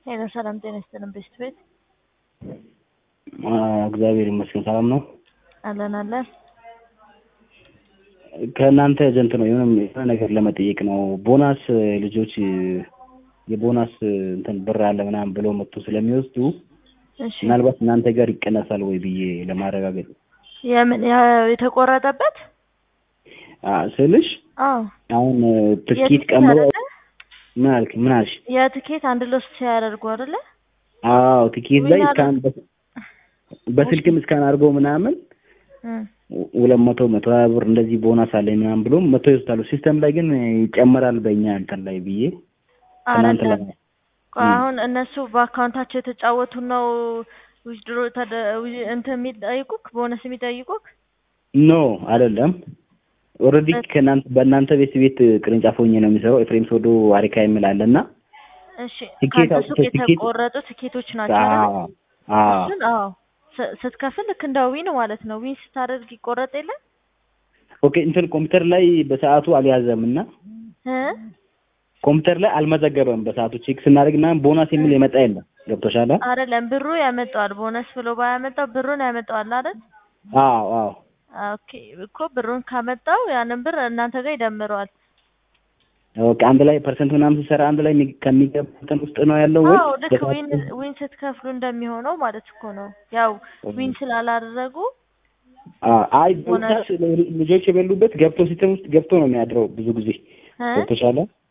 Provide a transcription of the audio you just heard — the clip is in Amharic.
ሄሎ ሰላም ጤና ይስጥልን ቤት እግዚአብሔር ይመስገን ሰላም ነው። አለን ከእናንተ ኤጀንት ነው የሆነ ነገር ለመጠየቅ ነው። ቦናስ ልጆች የቦናስ እንትን ብር አለ ምናምን ብለው መጥቶ ስለሚወስዱ እሺ ምናልባት እናንተ ጋር ይቀነሳል ወይ ብዬ ለማረጋገጥ የምን የተቆረጠበት ስልሽ አሁን ትኬት ቀምሮ ምን አልሽ? የትኬት አንድ ሎስ ሲያደርጉ አይደለ? አዎ ትኬት ላይ ስካን በስልክም ስካን አድርገው ምናምን 200 ብር እንደዚህ ቦናስ አለኝ ምናምን ብሎ መቶ ይወስዳሉ። ሲስተም ላይ ግን ይጨምራል በእኛ እንትን ላይ ብዬ እናንተ ላይ አሁን እነሱ በአካውንታቸው የተጫወቱ ነው ዊዝድሮ እንትን የሚጠይቁክ ቦነስ የሚጠይቁክ ኖ አይደለም። ኦሬዲ ከናንተ በእናንተ ቤት ቅርንጫፍ ሆኜ ነው የሚሰራው። ኤፍሬም ሶዶ አሪካ የሚላለና እሺ ካንተሱ የተቆረጡ ትኬቶች ናቸው አይደል? እሱን ስትከፍል ልክ እንደ ዊን ማለት ነው። ዊን ስታደርግ ይቆረጥ የለ? ኦኬ እንትን ኮምፒውተር ላይ በሰዓቱ አልያዘምና ኮምፒውተር ላይ አልመዘገበም። በሰዓቱ ቼክ ስናደርግና ቦናስ የሚል የመጣ የለም። ገብቶሻል አይደለም? ብሩ ያመጣዋል። ቦነስ ብሎ ባያመጣው ብሩን ያመጣዋል አይደል? አዎ ኦኬ እኮ ብሩን ካመጣው ያንን ብር እናንተ ጋር ይደምረዋል። ኦኬ አንድ ላይ ፐርሰንት ምናምን ሲሰራ አንድ ላይ ከሚገባው ውስጥ ነው ያለው ወይ? አዎ ልክ ዊን ስትከፍሉ እንደሚሆነው ማለት እኮ ነው። ያው ዊን ስላላደረጉ አይ ቦነስ ልጆች የበሉበት ገብቶ ሲስተም ውስጥ ገብቶ ነው የሚያድረው ብዙ ጊዜ ገብቶሻል።